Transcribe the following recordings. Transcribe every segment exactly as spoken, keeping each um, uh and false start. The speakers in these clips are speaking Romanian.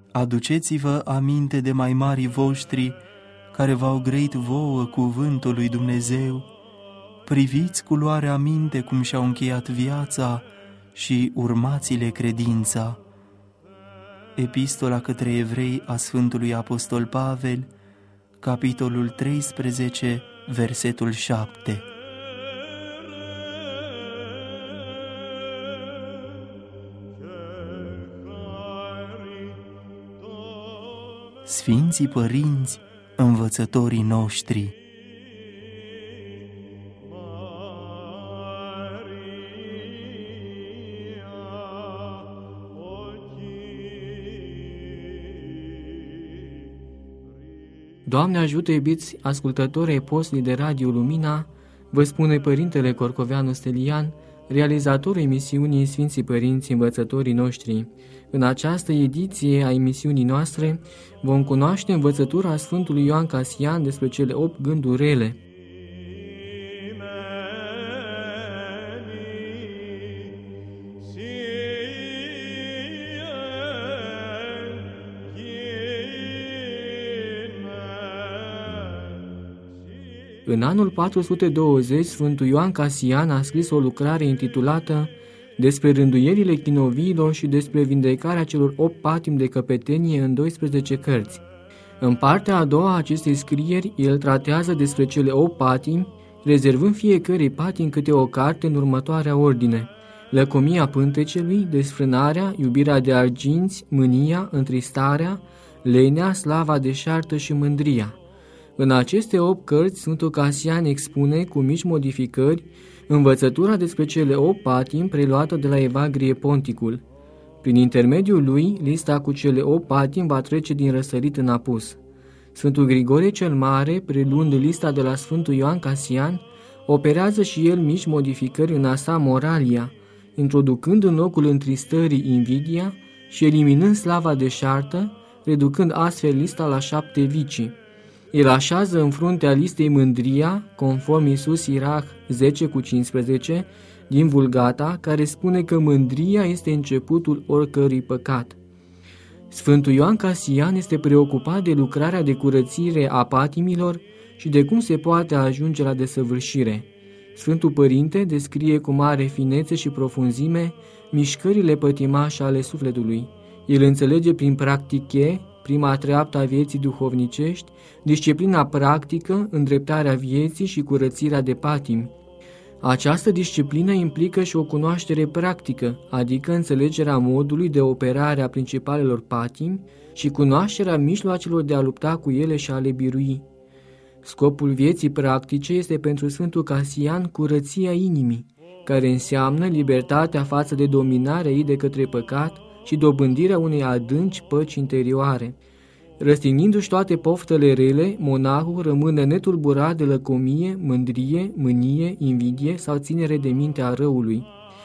Aduceți-vă aminte de mai marii voștri, care v-au grăit vouă cuvântul lui Dumnezeu. Priviți cu luare aminte cum și-au încheiat viața și urmați-le credința. Epistola către Evrei a Sfântului Apostol Pavel, capitolul treisprezece, versetul șapte. Sfinții părinți, învățătorii noștri. Doamne ajută, iubiți ascultători ai postului de Radio Lumina, vă spune Părintele Corcoveanu Stelian, realizatorul emisiunii Sfinții Părinți Învățătorii Noștri. În această ediție a emisiunii noastre vom cunoaște învățătura Sfântului Ioan Casian despre cele opt gânduri rele. În anul patru sute douăzeci, Sfântul Ioan Casian a scris o lucrare intitulată Despre rânduielile chinoviilor și despre vindecarea celor opt patimi de căpetenie în doisprezece cărți. În partea a doua a acestei scrieri, el tratează despre cele opt patimi, rezervând fiecărei patimi câte o carte în următoarea ordine: lăcomia pântecelui, desfrânarea, iubirea de arginți, mânia, întristarea, lenea, slava deșartă și mândria. În aceste opt cărți, Sfântul Casian expune, cu mici modificări, învățătura despre cele opt patimi preluată de la Evagrie Ponticul. Prin intermediul lui, lista cu cele opt patimi va trece din răsărit în apus. Sfântul Grigorie cel Mare, preluând lista de la Sfântul Ioan Casian, operează și el mici modificări în a sa Moralia, introducând în locul întristării invidia și eliminând slava deșartă, reducând astfel lista la șapte vicii. El așează în fruntea listei mândria, conform Iisus Sirach zece cu cincisprezece, din Vulgata, care spune că mândria este începutul oricărui păcat. Sfântul Ioan Casian este preocupat de lucrarea de curățire a patimilor și de cum se poate ajunge la desăvârșire. Sfântul Părinte descrie cu mare finețe și profunzime mișcările pătimașe ale sufletului. El înțelege prin practiche, prima treaptă a vieții duhovnicești, disciplina practică, îndreptarea vieții și curățirea de patimi. Această disciplină implică și o cunoaștere practică, adică înțelegerea modului de operare a principalelor patimi și cunoașterea mijloacelor de a lupta cu ele și a le birui. Scopul vieții practice este pentru Sfântul Casian curăția inimii, care înseamnă libertatea față de dominarea ei de către păcat și dobândirea unei adânci păci interioare. Răstignindu-și toate poftele rele, monahul rămâne netulburat de lăcomie, mândrie, mânie, invidie sau ținere de minte a răului.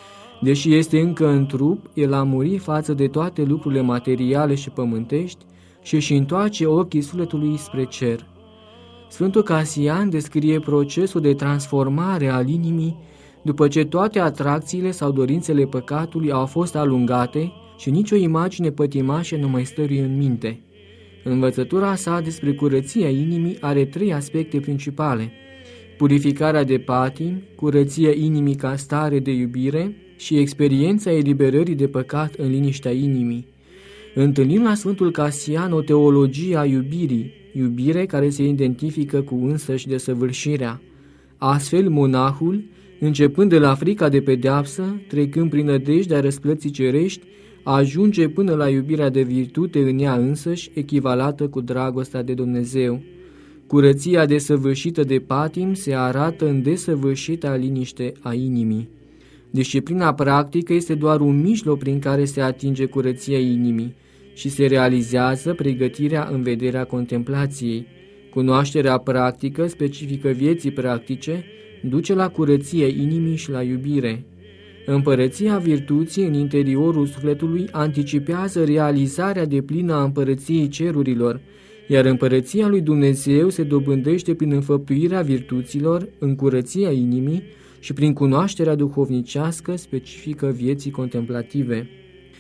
Deși este încă în trup, el a murit față de toate lucrurile materiale și pământești și își întoarce ochii sufletului spre cer. Sfântul Casian descrie procesul de transformare al inimii după ce toate atracțiile sau dorințele păcatului au fost alungate și nicio imagine pătimașă nu mai stăruie în minte. Învățătura sa despre curăția inimii are trei aspecte principale: purificarea de patimi, curăția inimii ca stare de iubire și experiența eliberării de păcat în liniștea inimii. Întâlnim la Sfântul Casian o teologie a iubirii, iubire care se identifică cu însăși desăvârșirea. Astfel, monahul, începând de la frica de pedeapsă, trecând prin nădejdea răsplății cerești, ajunge până la iubirea de virtute în ea însăși, echivalată cu dragostea de Dumnezeu. Curăția desăvârșită de patim se arată în desăvârșita liniște a inimii. Disciplina practică este doar un mijloc prin care se atinge curăția inimii și se realizează pregătirea în vederea contemplației. Cunoașterea practică, specifică vieții practice, duce la curăția inimii și la iubire. Împărăția virtuții în interiorul sufletului anticipează realizarea deplină a împărăției cerurilor, iar împărăția lui Dumnezeu se dobândește prin înfăptuirea virtuților în curăția inimii și prin cunoașterea duhovnicească specifică vieții contemplative.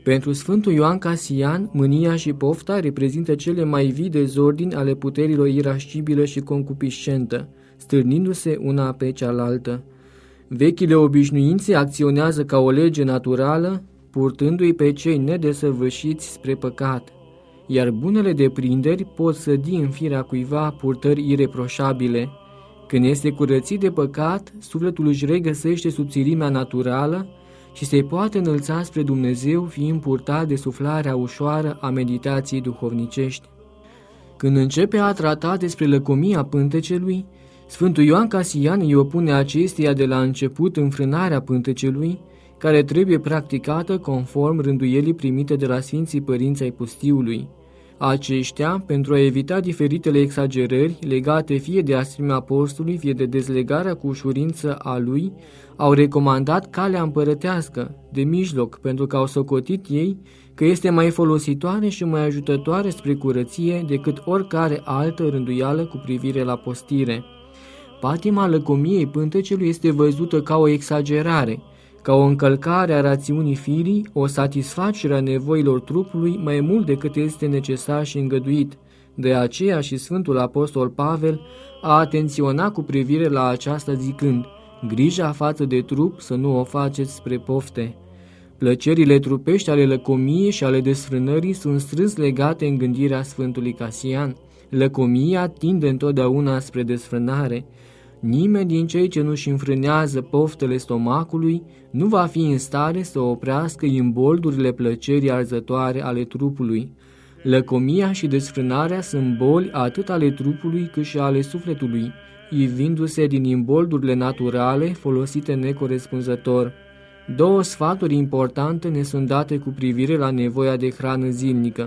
Pentru Sfântul Ioan Casian, mânia și pofta reprezintă cele mai vii dezordini ale puterilor irascibilă și concupiscentă, stârnindu-se una pe cealaltă. Vechile obișnuințe acționează ca o lege naturală, purtându-i pe cei nedesăvârșiți spre păcat, iar bunele deprinderi pot sădi în firea cuiva purtări ireproșabile. Când este curățit de păcat, sufletul își regăsește subțirimea naturală și se poate înălța spre Dumnezeu, fiind purtat de suflarea ușoară a meditației duhovnicești. Când începe a trata despre lăcomia pântecelui, Sfântul Ioan Casian îi opune acesteia de la început înfrânarea pântecelui, care trebuie practicată conform rânduielii primite de la Sfinții Părinți ai Pustiului. Aceștia, pentru a evita diferitele exagerări legate fie de asprimea postului, fie de dezlegarea cu ușurință a lui, au recomandat calea împărătească, de mijloc, pentru că au socotit ei că este mai folositoare și mai ajutătoare spre curăție decât oricare altă rânduială cu privire la postire. Patima lăcomiei pântecelui este văzută ca o exagerare, ca o încălcare a rațiunii firii, o satisfacere a nevoilor trupului mai mult decât este necesar și îngăduit. De aceea și Sfântul Apostol Pavel a atenționat cu privire la aceasta zicând: grija față de trup să nu o faceți spre pofte. Plăcerile trupești ale lăcomiei și ale desfrânării sunt strâns legate în gândirea Sfântului Casian. Lăcomia tinde întotdeauna spre desfrânare. Nimeni din cei ce nu-și înfrânează poftele stomacului nu va fi în stare să oprească imboldurile plăcerii arzătoare ale trupului. Lăcomia și desfrânarea sunt boli atât ale trupului cât și ale sufletului, ivindu-se din imboldurile naturale folosite necorespunzător. Două sfaturi importante ne sunt date cu privire la nevoia de hrană zilnică.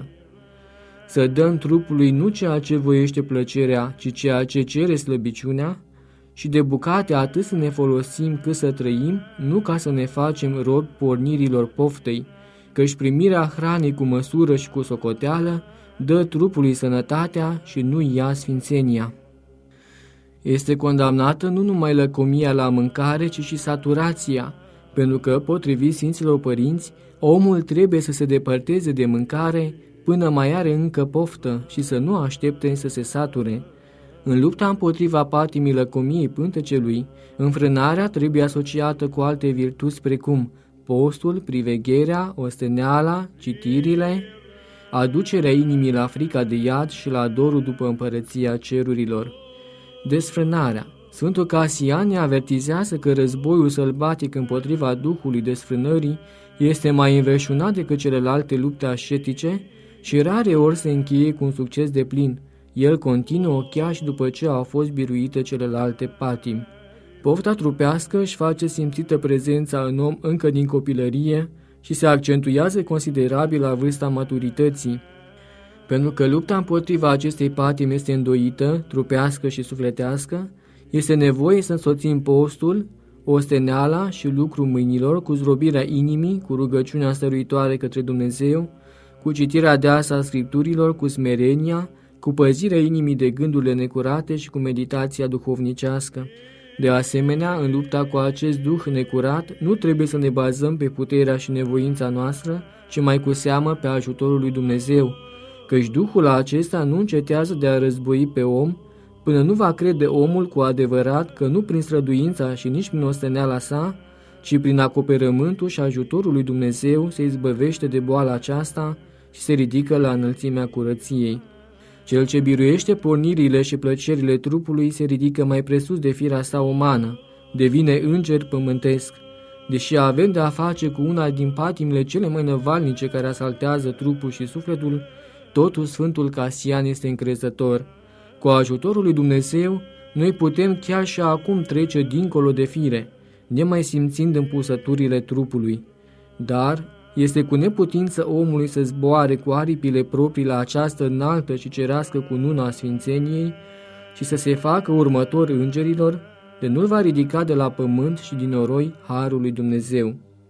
Să dăm trupului nu ceea ce voiește plăcerea, ci ceea ce cere slăbiciunea, și de bucate atât să ne folosim cât să trăim, nu ca să ne facem robi pornirilor poftei, căci primirea hranei cu măsură și cu socoteală dă trupului sănătatea și nu ia sfințenia. Este condamnată nu numai lăcomia la mâncare, ci și saturația, pentru că, potrivit Sfinților Părinți, omul trebuie să se depărteze de mâncare până mai are încă poftă și să nu aștepte să se sature. În lupta împotriva patimii lăcomiei pântecelui, înfrânarea trebuie asociată cu alte virtuți precum postul, privegherea, osteneala, citirile, aducerea inimii la frica de iad și la dorul după împărăția cerurilor. Desfrânarea. Sfântul Casian ne avertizează că războiul sălbatic împotriva duhului desfrânării este mai înverșunat decât celelalte lupte ascetice și rare ori se încheie cu un succes deplin. El continuă chiar și după ce au fost biruite celelalte patimi. Pofta trupească își face simțită prezența în om încă din copilărie și se accentuează considerabil la vârsta maturității. Pentru că lupta împotriva acestei patimi este îndoită, trupească și sufletească, este nevoie să însoțim postul, osteneala și lucrul mâinilor cu zdrobirea inimii, cu rugăciunea stăruitoare către Dumnezeu, cu citirea deasă a Scripturilor, cu smerenia, cu păzirea inimii de gândurile necurate și cu meditația duhovnicească. De asemenea, în lupta cu acest duh necurat, nu trebuie să ne bazăm pe puterea și nevoința noastră, ci mai cu seamă pe ajutorul lui Dumnezeu, căci duhul acesta nu încetează de a război pe om, până nu va crede omul cu adevărat că nu prin străduința și nici prin osteneala sa, ci prin acoperământul și ajutorul lui Dumnezeu se izbăvește de boala aceasta și se ridică la înălțimea curăției. Cel ce biruiește pornirile și plăcerile trupului se ridică mai presus de firea sa umană, devine înger pământesc. Deși avem de a face cu una din patimile cele mai năvalnice care asaltează trupul și sufletul, totuși Sfântul Casian este încrezător. Cu ajutorul lui Dumnezeu, noi putem chiar și acum trece dincolo de fire, nemai simțind împusăturile trupului. Dar este cu neputință omului să zboare cu aripile proprii la această înaltă și cerească cunună a sfințeniei și să se facă următor îngerilor, de nu-l va ridica de la pământ și din noroi harul lui Dumnezeu.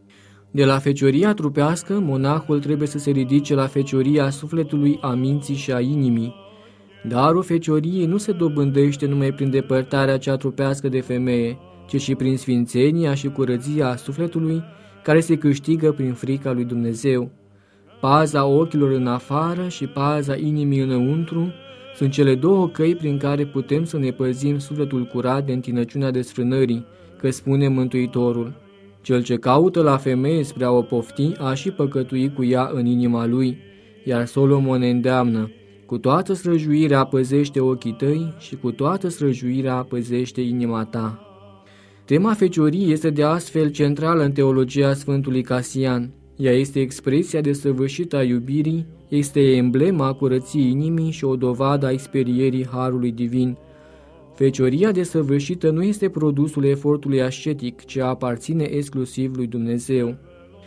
De la fecioria trupească, monahul trebuie să se ridice la fecioria sufletului, a minții și a inimii. Darul fecioriei nu se dobândește numai prin depărtarea cea trupească de femeie, ci și prin sfințenia și curăția sufletului, care se câștigă prin frica lui Dumnezeu. Paza ochilor în afară și paza inimii înăuntru sunt cele două căi prin care putem să ne păzim sufletul curat de întinăciunea desfrânării, că spune Mântuitorul: cel ce caută la femeie spre a o pofti, a și păcătui cu ea în inima lui, iar Solomon ne îndeamnă: cu toată străjuirea păzește ochii tăi și cu toată străjuirea păzește inima ta. Tema fecioriei este de astfel centrală în teologia Sfântului Casian. Ea este expresia desăvârșită a iubirii, este emblema curăției inimii și o dovadă a experierii harului divin. Fecioria desăvârșită nu este produsul efortului ascetic, ci aparține exclusiv lui Dumnezeu.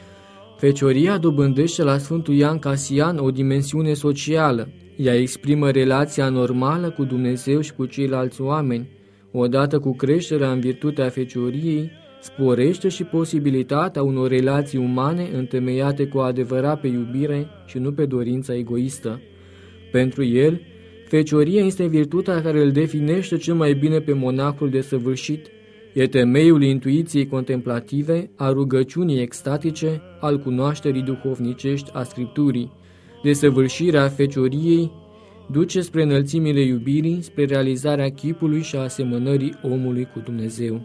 Fecioria dobândește la Sfântul Ioan Casian o dimensiune socială. Ea exprimă relația normală cu Dumnezeu și cu ceilalți oameni. Odată cu creșterea în virtutea fecioriei, sporește și posibilitatea unor relații umane întemeiate cu adevărat pe iubire și nu pe dorința egoistă. Pentru el, fecioria este virtutea care îl definește cel mai bine pe monahul desăvârșit, e temeiul intuiției contemplative, a rugăciunii extatice, al cunoașterii duhovnicești a Scripturii. Desăvârșirea fecioriei duce spre înălțimile iubirii, spre realizarea chipului și a asemănării omului cu Dumnezeu.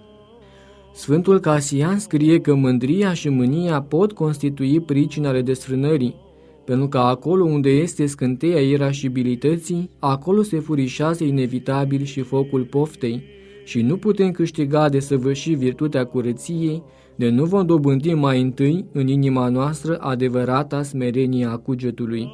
Sfântul Casian scrie că mândria și mânia pot constitui pricina ale desfrânării, pentru că acolo unde este scânteia irascibilității, acolo se furișează inevitabil și focul poftei, și nu putem câștiga desăvârși virtutea curăției, de nu vom dobândi mai întâi în inima noastră adevărata smerenie a cugetului.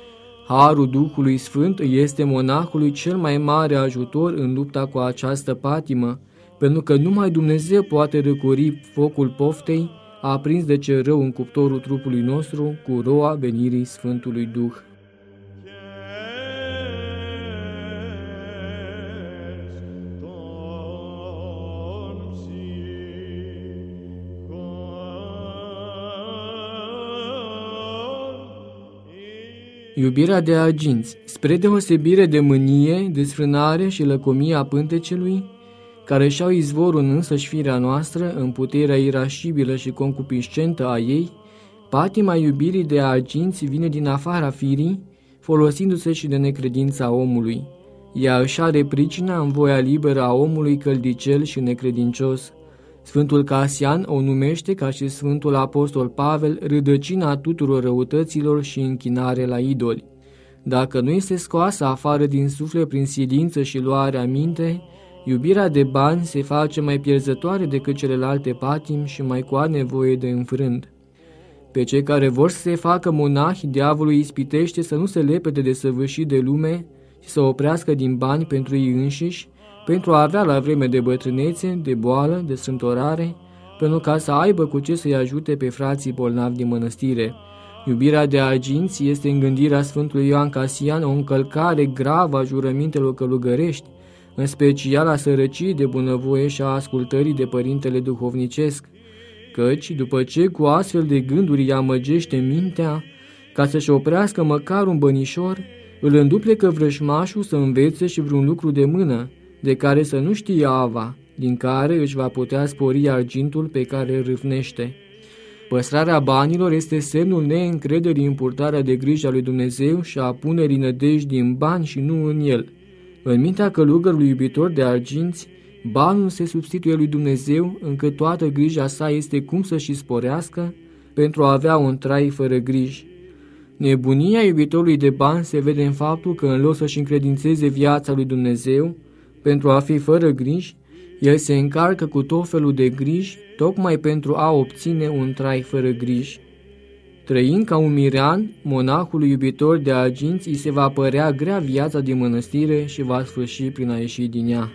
Harul Duhului Sfânt este monahului cel mai mare ajutor în lupta cu această patimă, pentru că numai Dumnezeu poate răcori focul poftei, aprins de cel rău în cuptorul trupului nostru, cu roa venirii Sfântului Duh. Iubirea de aginți, spre deosebire de mânie, desfrânare și lăcomia pântecelui, care și-au izvorul în însăși firea noastră, în puterea irascibilă și concupiscentă a ei, patima iubirii de aginți vine din afara firii, folosindu-se și de necredința omului. Ea își are pricina în voia liberă a omului căldicel și necredincios. Sfântul Casian o numește, ca și Sfântul Apostol Pavel, rădăcina tuturor răutăților și închinare la idoli. Dacă nu este scoasă afară din suflet prin silință și luare aminte, iubirea de bani se face mai pierzătoare decât celelalte patimi și mai cu nevoie de înfrânt. Pe cei care vor să se facă monahi, diavolul îi ispitește să nu se lepede de săvârșit de lume și să oprească din bani pentru ei înșiși, pentru a avea la vreme de bătrânețe, de boală, de strâmtorare, pentru ca să aibă cu ce să-i ajute pe frații bolnavi din mănăstire. Iubirea de aginți este în gândirea Sfântului Ioan Casian o încălcare gravă a jurămintelor călugărești, în special a sărăciei de bunăvoie și a ascultării de părintele duhovnicesc, căci, după ce cu astfel de gânduri îi amăgește mintea, ca să-și oprească măcar un bănișor, îl înduplecă vrăjmașul să învețe și vreun lucru de mână, de care să nu știe ava, din care își va putea spori argintul pe care îl râvnește. Păstrarea banilor este semnul neîncrederii în purtarea de grijă a lui Dumnezeu și a punerii nădejdii în bani și nu în el. În mintea călugărului iubitor de arginți, banul se substituie lui Dumnezeu, încât toată grija sa este cum să-și sporească pentru a avea un trai fără griji. Nebunia iubitorului de bani se vede în faptul că în loc să-și încredințeze viața lui Dumnezeu, pentru a fi fără griji, el se încarcă cu tot felul de griji, tocmai pentru a obține un trai fără griji. Trăind ca un mirean, monahului iubitor de aginți îi se va părea grea viața din mănăstire și va sfârși prin a ieși din ea.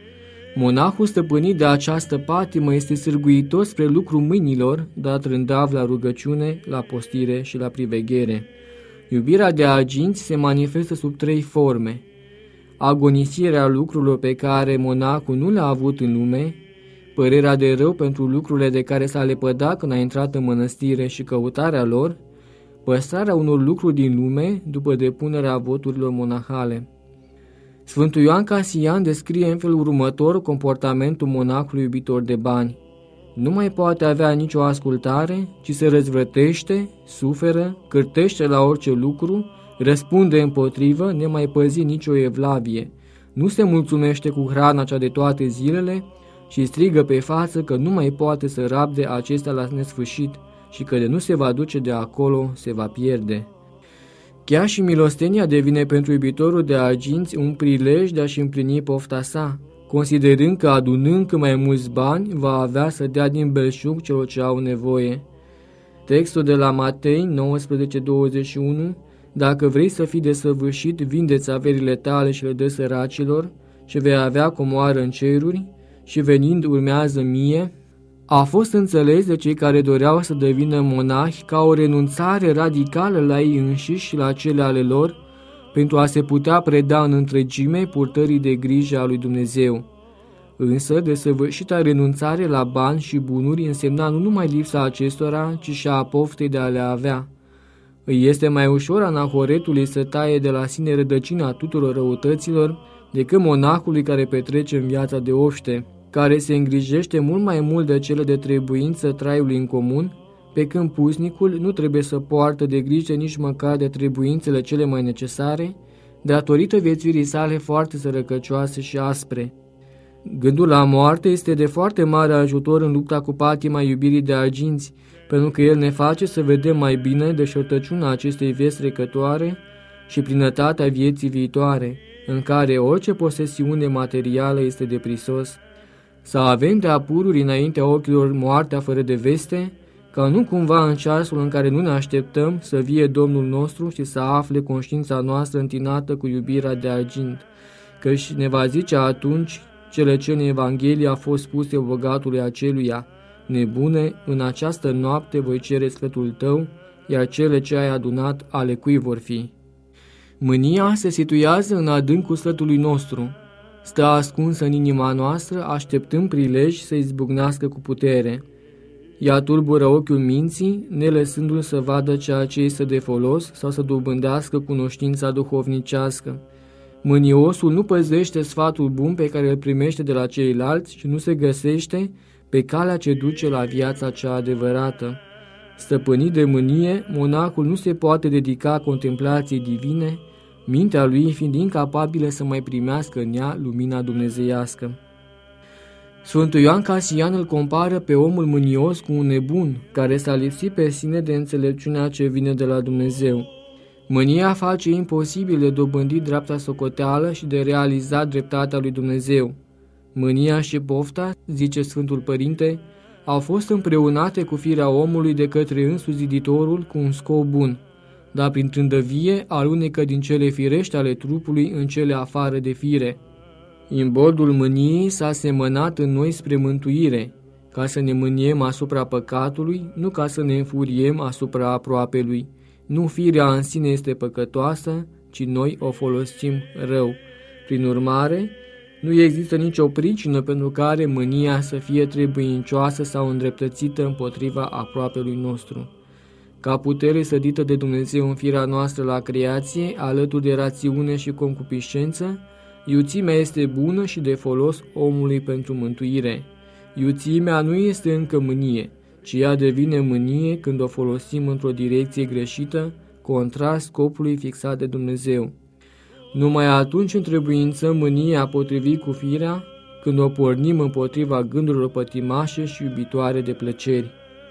Monahul stăpânit de această patimă este sârguitor spre lucru mâinilor, dar trândav la rugăciune, la postire și la priveghere. Iubirea de aginți se manifestă sub trei forme: agonisirea lucrurilor pe care monahul nu le-a avut în lume, părerea de rău pentru lucrurile de care s-a lepădat când a intrat în mănăstire și căutarea lor, păstrarea unor lucruri din lume după depunerea voturilor monahale. Sfântul Ioan Casian descrie în felul următor comportamentul monahului iubitor de bani. nu mai poate avea nicio ascultare, ci se răzvrătește, suferă, cârtește la orice lucru, răspunde împotrivă, nemai păzi nicio evlavie, nu se mulțumește cu hrana cea de toate zilele și strigă pe față că nu mai poate să rabde acestea la nesfârșit și că de nu se va duce de acolo, se va pierde. Chiar și milostenia devine pentru iubitorul de arginți un prilej de a-și împlini pofta sa, considerând că adunând cât mai mulți bani va avea să dea din belșug celor ce au nevoie. Textul de la Matei nouăsprezece douăzeci și unu: Dacă vrei să fii desăvârșit, vindeți averile tale și le dă săracilor și vei avea comoară în ceruri, și venind urmează mie, a fost înțeles de cei care doreau să devină monahi ca o renunțare radicală la ei înșiși și la cele ale lor, pentru a se putea preda în întregime purtării de grijă a lui Dumnezeu. Însă, desăvârșita renunțare la bani și bunuri însemna nu numai lipsa acestora, ci și a poftei de a le avea. Îi este mai ușor anahoretului să taie de la sine rădăcina tuturor răutăților decât monahului care petrece în viața de obște, care se îngrijește mult mai mult de cele de trebuință traiului în comun, pe când pusnicul nu trebuie să poartă de grijă nici măcar de trebuințele cele mai necesare, datorită viețuirii sale foarte sărăcăcioase și aspre. Gândul la moarte este de foarte mare ajutor în lupta cu patima iubirii de arginți, pentru că el ne face să vedem mai bine deșertăciunea acestei vieți trecătoare și plinătatea vieții viitoare, în care orice posesiune materială este de prisos. Să avem de apururi înaintea ochilor moartea fără de veste, ca nu cumva în ceasul în care nu ne așteptăm să vie Domnul nostru și să afle conștiința noastră întinată cu iubirea de argint, căci ne va zice atunci cele ce în Evanghelie a fost spuse bogatului aceluia: nebune, în această noapte voi cere sfătul tău, iar cele ce ai adunat ale cui vor fi? Mânia se situează în adâncul sfătului nostru, stă ascunsă în inima noastră, așteptând prilej să izbucnească cu putere. Ea tulbură ochiul minții, nelăsându-l să vadă ceea ce este de folos sau să dobândească cunoștința duhovnicească. Mâniosul nu păzește sfatul bun pe care îl primește de la ceilalți și nu se găsește pe calea ce duce la viața cea adevărată. Stăpânit de mânie, monahul nu se poate dedica contemplației divine, mintea lui fiind incapabilă să mai primească în ea lumina dumnezeiască. Sfântul Ioan Casian îl compară pe omul mânios cu un nebun care s-a lipsit pe sine de înțelepciunea ce vine de la Dumnezeu. Mânia face imposibil de dobândit dreapta socoteală și de realizat dreptatea lui Dumnezeu. Mânia și pofta, zice Sfântul Părinte, au fost împreunate cu firea omului de către însuși Ziditorul cu un scop bun, dar prin trândăvie alunecă din cele firești ale trupului în cele afară de fire. Imboldul mâniei s-a semănat în noi spre mântuire, ca să ne mâniem asupra păcatului, nu ca să ne înfuriem asupra aproapelui. Nu firea în sine este păcătoasă, ci noi o folosim rău. Prin urmare, nu există nicio pricină pentru care mânia să fie trebuincioasă sau îndreptățită împotriva aproapelui nostru. Ca putere sădită de Dumnezeu în firea noastră la creație, alături de rațiune și concupiscență, iuțimea este bună și de folos omului pentru mântuire. Iuțimea nu este încă mânie, ci ea devine mânie când o folosim într-o direcție greșită, contra scopului fixat de Dumnezeu. Numai atunci întrebuință mânia potrivit cu firea, când o pornim împotriva gândurilor pătimașe și iubitoare de plăceri.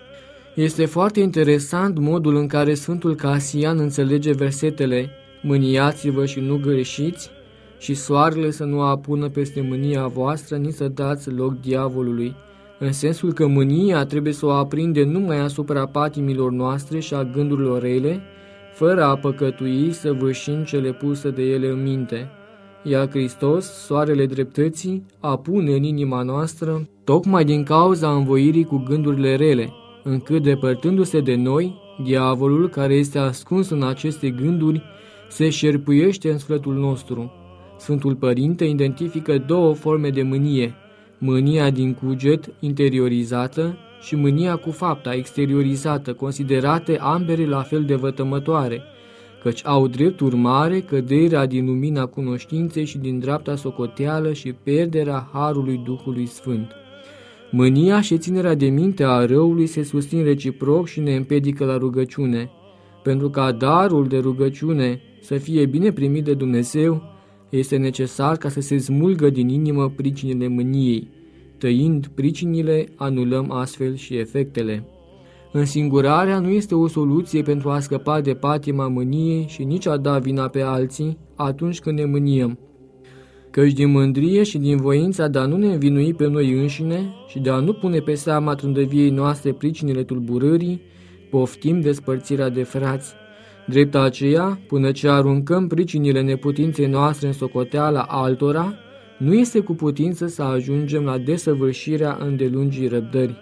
Este foarte interesant modul în care Sfântul Casian înțelege versetele: mâniați-vă și nu greșiți, și soarele să nu apună peste mânia voastră, nici să dați loc diavolului, în sensul că mânia trebuie să o aprinde numai asupra patimilor noastre și a gândurilor rele, fără a păcătui să vârșim cele puse de ele în minte. Iar Hristos, soarele dreptății, apune în inima noastră, tocmai din cauza învoirii cu gândurile rele, încât, depărtându-se de noi, diavolul, care este ascuns în aceste gânduri, se șerpuiește în sufletul nostru. Sfântul Părinte identifică două forme de mânie: mânia din cuget, interiorizată, și mânia cu fapta, exteriorizată, considerate ambele la fel de vătămătoare, căci au drept urmare căderea din lumina cunoștinței și din dreapta socoteală și pierderea harului Duhului Sfânt. Mânia și ținerea de minte a răului se susțin reciproc și ne împiedică la rugăciune. Pentru ca darul de rugăciune să fie bine primit de Dumnezeu, este necesar ca să se smulgă din inimă pricinile mâniei. Tăind pricinile, anulăm astfel și efectele. Însingurarea nu este o soluție pentru a scăpa de patima mâniei și nici a da vina pe alții atunci când ne mâniem. Căci din mândrie și din voința de a nu ne învinui pe noi înșine și de a nu pune pe seama trândăviei noastre pricinile tulburării, poftim despărțirea de frați. Drept aceea, până ce aruncăm pricinile neputinței noastre în socoteala altora, nu este cu putință să ajungem la desăvârșirea îndelungii răbdări.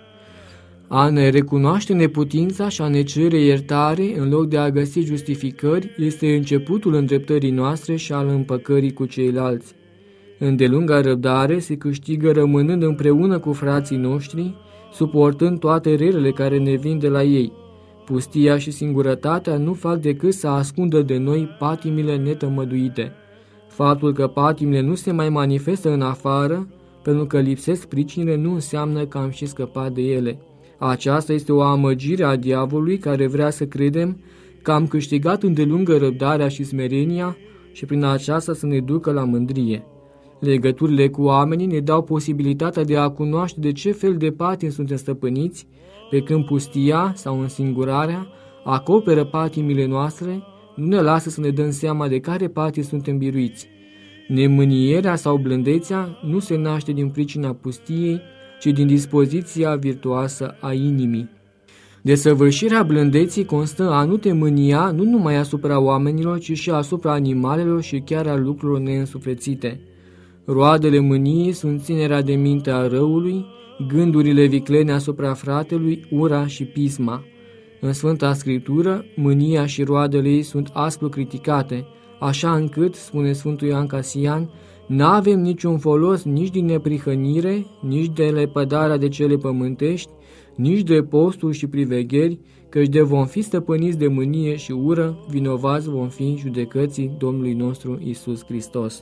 A ne recunoaște neputința și a ne cere iertare în loc de a găsi justificări este începutul îndreptării noastre și al împăcării cu ceilalți. Îndelunga răbdare se câștigă rămânând împreună cu frații noștri, suportând toate relele care ne vin de la ei. Pustia și singurătatea nu fac decât să ascundă de noi patimile netămăduite. Faptul că patimile nu se mai manifestă în afară, pentru că lipsesc pricinile, nu înseamnă că am și scăpat de ele. Aceasta este o amăgire a diavolului care vrea să credem că am câștigat îndelungă răbdarea și smerenia și prin aceasta să ne ducă la mândrie. Legăturile cu oamenii ne dau posibilitatea de a cunoaște de ce fel de patimi suntem stăpâniți, pe când pustia sau însingurarea acoperă patimile noastre, nu ne lasă să ne dăm seama de care patimi suntem biruiți. Nemânierea sau blândețea nu se naște din pricina pustiei, ci din dispoziția virtuoasă a inimii. Desăvârșirea blândeții constă a nu te mânia nu numai asupra oamenilor, ci și asupra animalelor și chiar a lucrurilor neînsuflețite. Roadele mâniei sunt ținerea de minte a răului, gândurile viclene asupra fratelui, ura și pisma. În Sfânta Scriptură, mânia și roadele ei sunt aspru criticate, așa încât, spune Sfântul Ioan Casian, n-avem niciun folos nici din neprihănire, nici de lepădarea de cele pământești, nici de posturi și privegheri, căci de vom fi stăpâniți de mânie și ură, vinovați vom fi judecății Domnului nostru Iisus Hristos.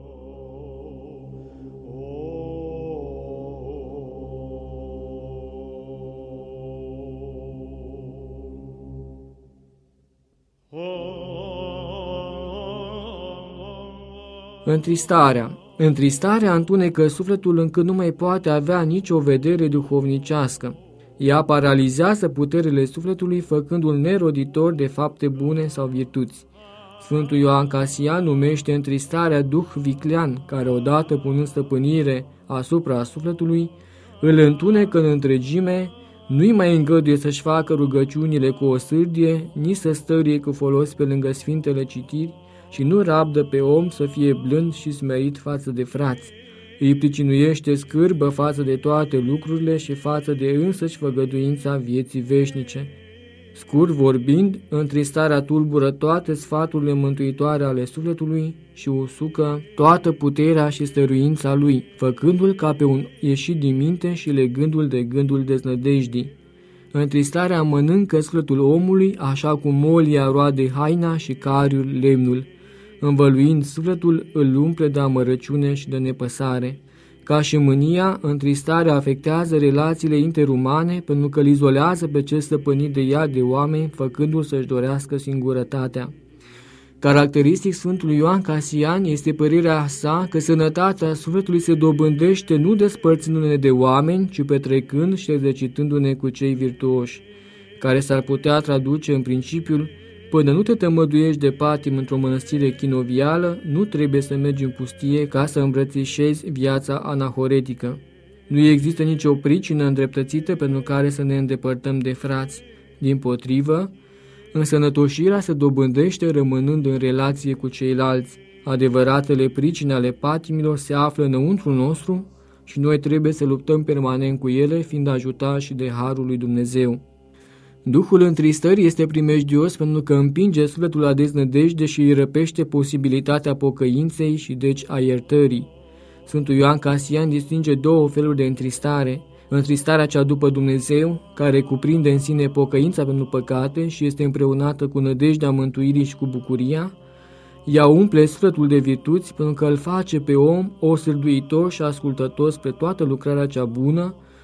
Întristarea. Întristarea întunecă sufletul încât nu mai poate avea nicio vedere duhovnicească. Ea paralizează puterile sufletului, făcându-l neroditor de fapte bune sau virtuți. Sfântul Ioan Casian numește întristarea duh viclean, care odată punând stăpânire asupra sufletului, îl întunecă în întregime, nu-i mai îngăduie să-și facă rugăciunile cu o sârdie, nici să stăruie cu folos pe lângă sfintele citiri, și nu rabdă pe om să fie blând și smerit față de frați. Îi pricinuiește scârbă față de toate lucrurile și față de însăși făgăduința vieții veșnice. Scurt vorbind, întristarea tulbură toate sfaturile mântuitoare ale sufletului și usucă toată puterea și stăruința lui, făcându-l ca pe un ieșit din minte și legându-l de gândul deznădejdii. Întristarea mănâncă sufletul omului, așa cum molia roade haina și cariul lemnul. Învăluind sufletul, îl umple de amărăciune și de nepăsare. Ca și mânia, întristarea afectează relațiile interumane pentru că îl izolează pe cel stăpânit de ea de oameni, făcându-l să-și dorească singurătatea. Caracteristic Sfântului Ioan Casian este părerea sa că sănătatea sufletului se dobândește nu despărțindu-ne de oameni, ci petrecând și exercitându-ne cu cei virtuoși, care s-ar putea traduce în principiul: până nu te tămăduiești de patim într-o mănăstire chinovială, nu trebuie să mergi în pustie ca să îmbrățișezi viața anahoretică. Nu există nicio pricină îndreptățită pentru care să ne îndepărtăm de frați. Dimpotrivă, însănătoșirea se dobândește rămânând în relație cu ceilalți. Adevăratele pricine ale patimilor se află înăuntru nostru și noi trebuie să luptăm permanent cu ele, fiind ajutați și de harul lui Dumnezeu. Duhul întristării este primejdios pentru că împinge sufletul la deznădejde și îi răpește posibilitatea pocăinței și deci a iertării. Sfântul Ioan Casian distinge două feluri de întristare: întristarea cea după Dumnezeu, care cuprinde în sine pocăința pentru păcate și este împreunată cu nădejdea mântuirii și cu bucuria. Ea umple sufletul de virtuți pentru că îl face pe om osârduitor și ascultător spre toată lucrarea cea bună,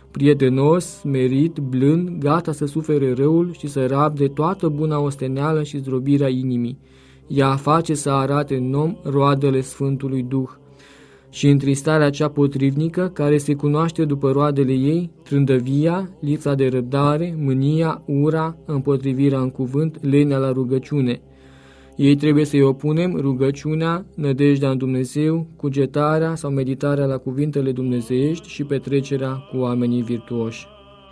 prietenos, smerit, blând, gata să sufere răul și să rabde toată buna osteneală și zdrobirea inimii. Ea face să arate în om roadele Sfântului Duh. Și întristarea cea potrivnică, care se cunoaște după roadele ei, trândăvia, lipsa de răbdare, mânia, ura, împotrivirea în cuvânt, lenea la rugăciune. Ei trebuie să-i opunem rugăciunea, nădejdea în Dumnezeu, cugetarea sau meditarea la cuvintele dumnezeiești și petrecerea cu oamenii virtuoși.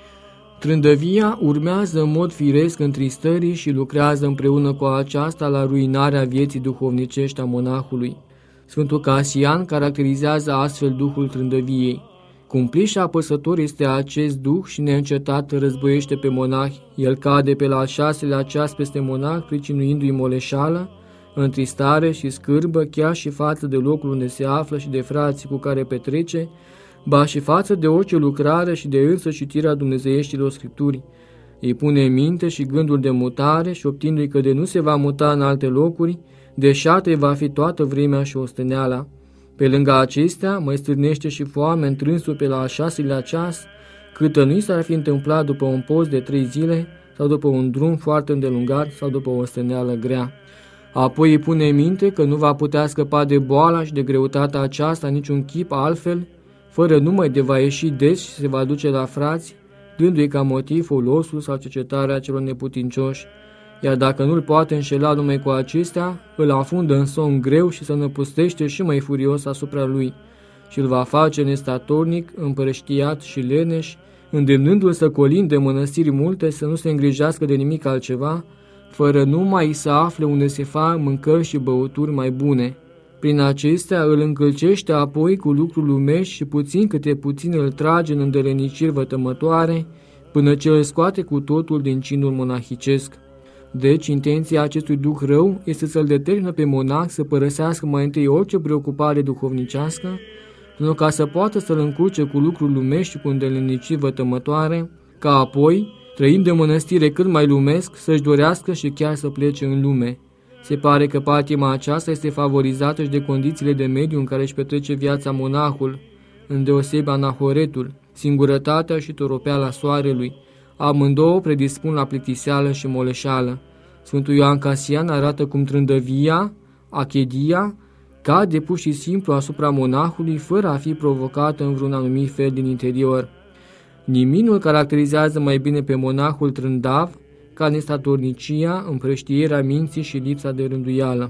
Trândăvia urmează în mod firesc întristării și lucrează împreună cu aceasta la ruinarea vieții duhovnicești a monahului. Sfântul Casian caracterizează astfel duhul trândăviei. Cumplit și apăsător este acest duh și neîncetat războiește pe monahi. El cade pe la al șaselea ceas peste monah, pricinuindu-i moleșală, întristare și scârbă, chiar și față de locul unde se află și de frații cu care petrece, ba și față de orice lucrare și de însă citirea dumnezeieștilor Scripturii. Îi pune în minte și gândul de mutare și optindu-i că de nu se va muta în alte locuri, deșată va fi toată vremea și osteneala. Pe lângă acestea, mai stârnește și foame întrânsul pe la al șaselea ceas, câtă nu i s-ar fi întâmplat după un post de trei zile, sau după un drum foarte îndelungat, sau după o osteneală grea. Apoi îi pune în minte că nu va putea scăpa de boala și de greutatea aceasta niciun chip altfel, fără numai de va ieși des și se va duce la frați, dându-i ca motiv folosul sau cercetarea celor neputincioși. Iar dacă nu-l poate înșela numai cu acestea, îl afundă în somn greu și se năpustește și mai furios asupra lui și îl va face nestatornic, împărăștiat și leneș, îndemnându-l să colinde mănăstiri multe să nu se îngrijească de nimic altceva, fără numai să afle unde se fac mâncări și băuturi mai bune. Prin acestea îl încălcește apoi cu lucruri lumești și puțin câte puțin îl trage în îndeleniciri vătămătoare, până ce îl scoate cu totul din cinul monahicesc. Deci, intenția acestui duh rău este să-l determină pe monah să părăsească mai întâi orice preocupare duhovnicească, pentru ca să poată să-l încurce cu lucruri lumești și cu îndeleniciri vătămătoare, ca apoi, trăind de mănăstire cât mai lumesc, să-și dorească și chiar să plece în lume. Se pare că patima aceasta este favorizată și de condițiile de mediu în care își petrece viața monahul, îndeosebi anahoretul, singurătatea și toropeala soarelui. Amândouă predispun la plictiseală și moleșeală. Sfântul Ioan Casian arată cum trândăvia, achedia, cade pur și simplu asupra monahului fără a fi provocată în vreun anumit fel din interior. Nimic nu îl caracterizează mai bine pe monahul trândav ca nestatornicia, împrăștierea minții și lipsa de rânduială.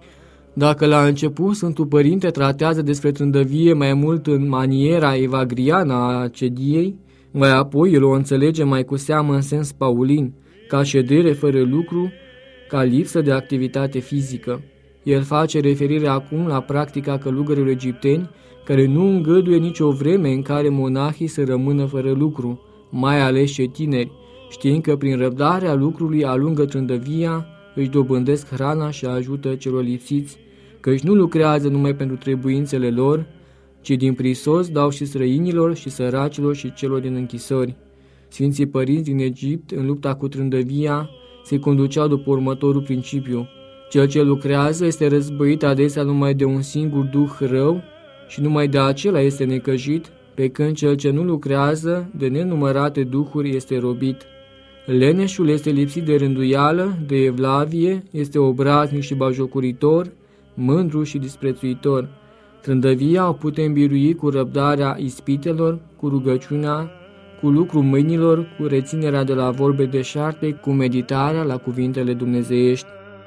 Dacă la început Sfântul Părinte tratează despre trândăvie mai mult în maniera evagriană a acediei, mai apoi el o înțelege mai cu seamă în sens paulin, ca ședere fără lucru, ca lipsă de activitate fizică. El face referire acum la practica călugărilor egipteni, care nu îngăduie nicio vreme în care monahii să rămână fără lucru, mai ales cei tineri, știind că prin răbdarea lucrului alungă trândăvia, își dobândesc hrana și ajută celor lipsiți, căci nu lucrează numai pentru trebuințele lor, ci din prisos dau și străinilor și săracilor și celor din închisori. Sfinții părinți din Egipt, în lupta cu trândăvia, se conduceau după următorul principiu. Cel ce lucrează este războit adesea numai de un singur duh rău și numai de acela este necăjit, pe când cel ce nu lucrează, de nenumărate duhuri, este robit. Leneșul este lipsit de rânduială, de evlavie, este obraznic și bajocuritor, mândru și disprețuitor. Trândăvia o putem birui cu răbdarea ispitelor, cu rugăciunea, cu lucrul mâinilor, cu reținerea de la vorbe deșarte, cu meditarea la cuvintele dumnezeiești.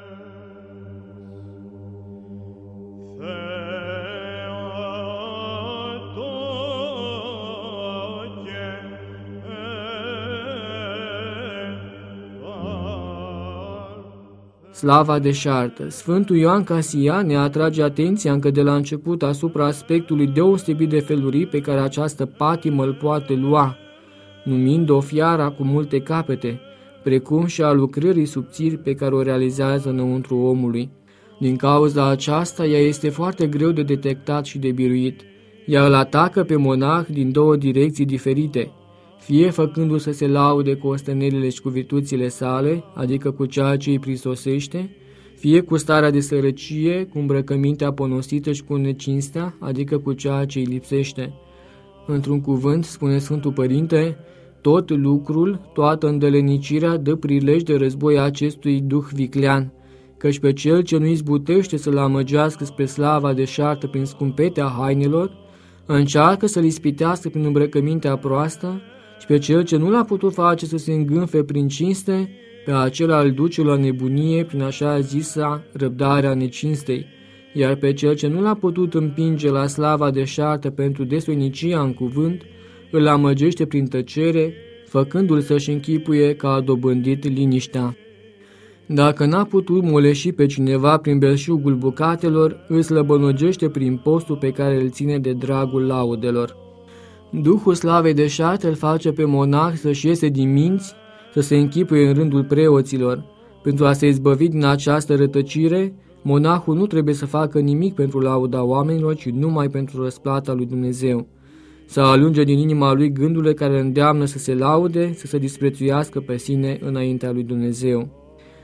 Slava deșartă. Sfântul Ioan Casian ne atrage atenția încă de la început asupra aspectului deosebit de felurit pe care această patimă îl poate lua, numind-o fiara cu multe capete, precum și a lucrării subțiri pe care o realizează înăuntru omului. Din cauza aceasta, ea este foarte greu de detectat și de biruit. Ea îl atacă pe monah din două direcții diferite, fie făcându-l să se laude cu ostenelile și cu virtuțile sale, adică cu ceea ce îi prisosește, fie cu starea de sărăcie, cu îmbrăcămintea ponosită și cu necinstea, adică cu ceea ce îi lipsește. Într-un cuvânt, spune Sfântul Părinte, tot lucrul, toată îndelenicirea dă prilej de război acestui duh viclean, căci pe cel ce nu izbutește să-l amăgească spre slava deșartă prin scumpetea hainelor, încearcă să-l ispitească prin îmbrăcămintea proastă și pe cel ce nu l-a putut face să se îngânfe prin cinste, pe acela îl duce la nebunie prin așa zisa răbdarea necinstei, iar pe cel ce nu l-a putut împinge la slava deșartă pentru destoinicia în cuvânt, îl amăgește prin tăcere, făcându-l să-și închipuie că a dobândit liniștea. Dacă n-a putut moleși pe cineva prin belșugul bucatelor, îl slăbănogește prin postul pe care îl ține de dragul laudelor. Duhul slavei deșarte îl face pe monah să-și iese din minți, să se închipuie în rândul preoților. Pentru a se izbăvi din această rătăcire, monahul nu trebuie să facă nimic pentru lauda oamenilor, ci numai pentru răsplata lui Dumnezeu. Să alunge din inima lui gândurile care îl îndeamnă să se laude, să se disprețuiască pe sine înaintea lui Dumnezeu.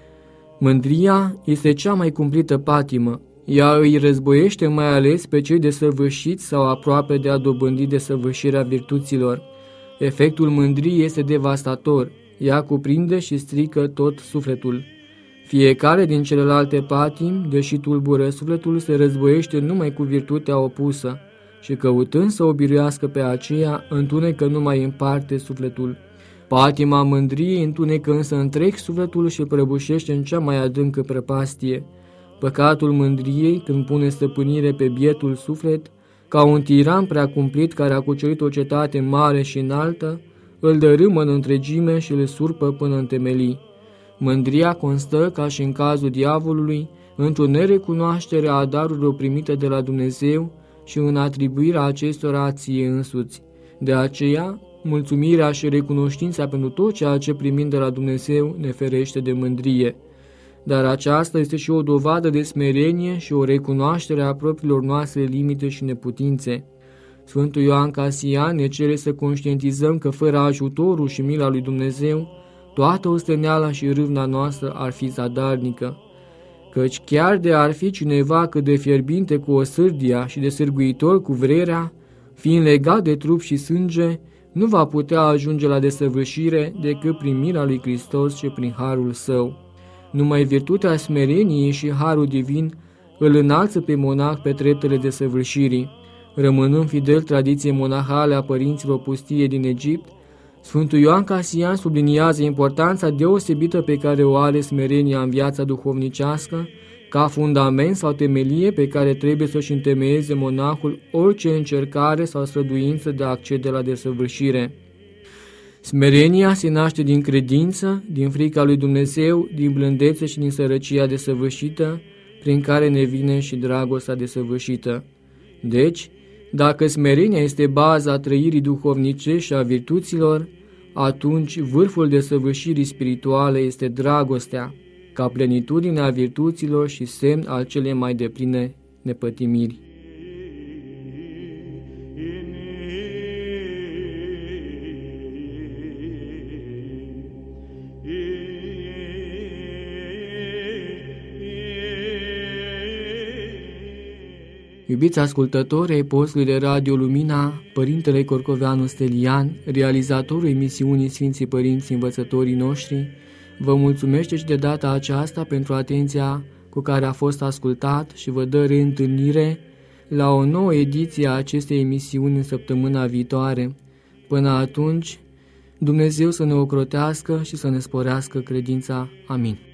Mândria este cea mai cumplită patimă. Ea îi războiește mai ales pe cei desăvârșiți sau aproape de a dobândi desăvârșirea virtuților. Efectul mândriei este devastator. Ea cuprinde și strică tot sufletul. Fiecare din celelalte patimi, deși tulbură sufletul, se războiește numai cu virtutea opusă și căutând să o biruiască pe aceea, întunecă numai în parte sufletul. Patima mândriei întunecă însă întreg sufletul și prăbușește în cea mai adâncă prăpastie. Păcatul mândriei, când pune stăpânire pe bietul suflet, ca un tiran prea cumplit care a cucerit o cetate mare și înaltă, îl dărâmă în întregime și îl surpă până în temelii. Mândria constă, ca și în cazul diavolului, într-o nerecunoaștere a darurilor primite de la Dumnezeu și în atribuirea acestora ție însuți. De aceea, mulțumirea și recunoștința pentru tot ceea ce primim de la Dumnezeu ne ferește de mândrie. Dar aceasta este și o dovadă de smerenie și o recunoaștere a propriilor noastre limite și neputințe. Sfântul Ioan Casian ne cere să conștientizăm că fără ajutorul și mila lui Dumnezeu, toată osteneala și râvna noastră ar fi zadarnică. Căci chiar de ar fi cineva cât de fierbinte cu osârdia și de sârguitor cu vrerea, fiind legat de trup și sânge, nu va putea ajunge la desăvârșire decât prin mila lui Hristos și prin harul său. Numai virtutea smereniei și harul divin îl înalță pe monah pe treptele desăvârșirii. Rămânând fidel tradiției monahale a părinților pustie din Egipt, Sfântul Ioan Casian subliniază importanța deosebită pe care o are smerenia în viața duhovnicească, ca fundament sau temelie pe care trebuie să-și întemeieze monahul orice încercare sau străduință de a accede la desăvârșire. Smerenia se naște din credință, din frica lui Dumnezeu, din blândețe și din sărăcia desăvârșită, prin care ne vine și dragostea desăvârșită. Deci, dacă smerenia este baza trăirii duhovnice și a virtuților, atunci vârful desăvârșirii spirituale este dragostea, ca plenitudinea virtuților și semn al celei mai depline nepătimiri. Iubiți ascultători ai postului de Radio Lumina, Părintele Corcoveanu Stelian, realizatorul emisiunii Sfinții Părinți Învățătorii noștri, vă mulțumește și de data aceasta pentru atenția cu care a fost ascultat și vă dă reîntâlnire la o nouă ediție a acestei emisiuni în săptămâna viitoare. Până atunci, Dumnezeu să ne ocrotească și să ne sporească credința. Amin.